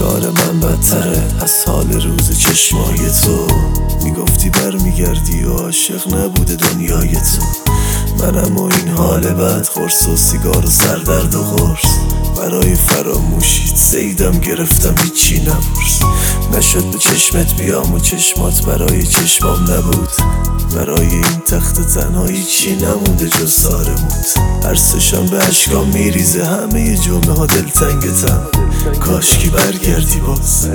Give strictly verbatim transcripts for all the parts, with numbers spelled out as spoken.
روزگار من بدتره از حال روز چشمای تو. میگفتی برمیگردی و عاشق نبوده دنیای تو. منم و این حال بد، قرص و سیگار و سردرد و قرص. برای فراموشیت سیدم گرفتم هیچی نپرس. نشد به چشمت بیام و چشمات برای چشمام نبود. برای این تخت تنهایی چی نمونده جز سارموت. عرصشم به اشکام میریزه، همه جمعه ها دلتنگتم. کاشکی برگردی باز.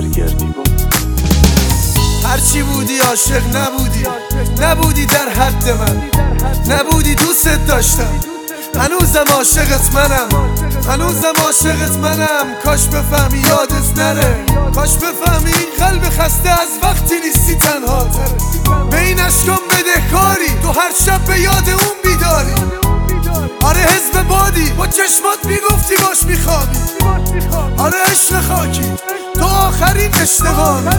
هرچی بودی عاشق نبودی، نبودی در حد من، نبودی دوست داشتم. هنوزم عاشقت منم، هنوزم عاشقت منم. کاش بفهمی یادت نره، کاش بفهمی این قلب خسته از وقتی نیستی تنها تره. به این اشکام بدهکاری، تو هر شب به یاد اون بیداری. آره حزب بادی، با چشمات میگفتی باش میخوابی. آره عشق خاکی، تو آخرین اشتباهی.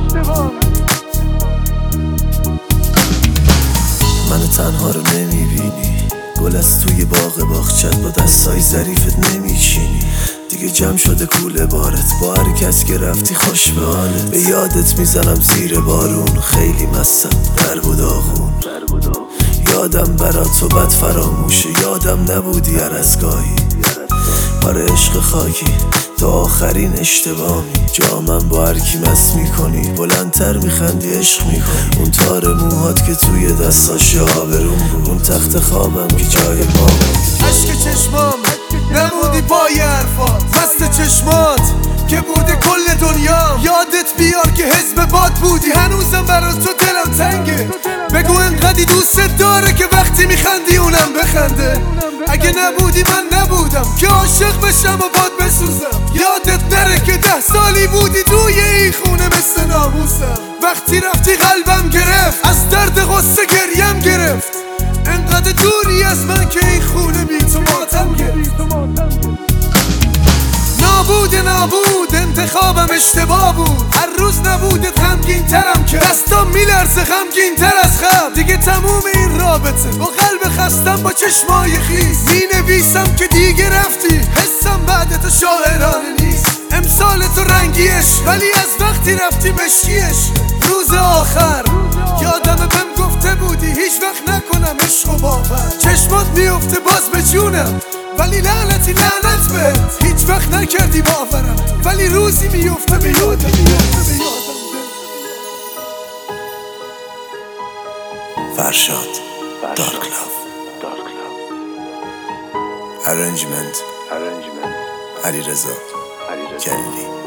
منو تنها رو نمیبینی، گل از توی باغ باغچت با دستای ظریفت نمیچینی. دیگه جمع شده کوله بارت، با هر کس که رفتی خوش به حالت. به یادت میزنم زیر بارون، خیلی مستم درب و داغون. یادم برا تو بد فراموشه، یادم نبودی هر از گاهی. آره عشق خاکی، تو آخرین اشتباهی. جامم با هر کی مست میکنی، بلندتر میخندی عشق میکنی. اون تار موهات که توی دستاش آبرون بود، اون تخت خوابم که جای ما بود. عشق چشمام نمودی پای حرفات، مست چشمات که بوده کل دنیا. یادت بیار که حزب باد بودی، هنوزم برا تو دلم تنگه. بگو انقدی دوست داره که وقتی میخندی اونم بخنده. اگه نبودی من نبودم که عاشق بشم و باد بسوزم. یادت نره که ده سالی بودی توی این خونه مثل ناموسم. وقتی رفتی قلبم گرفت، از درد غصه گریم گرفت. انقدر دوری از من که این خونه بی تو ماتم گرفت. نابود نابود انتخابم اشتباه بود. هر روز نبودت غمگین ترم که دستام میلرزه غمگین تر از خم. دیگه تموم این رابطه، با قلب خستم با چشمای خیس. می نویسم که دیگه رفتی، حسم بعد تو شاعرانه نیست. امسال تو رنگیش، ولی از وقتی رفتی مشکیش. روز آخر یادم بهم گفته بودی هیچ وقت نکنم عشق و باور. چشمات میفته باز به جونم، ولی لعنتی لعنت بهت. هیچ وقت نکردی باورم، ولی روزی میفته به یادم. فرشاد دارک لاف. ارنجمنت علیرضا جلیلی.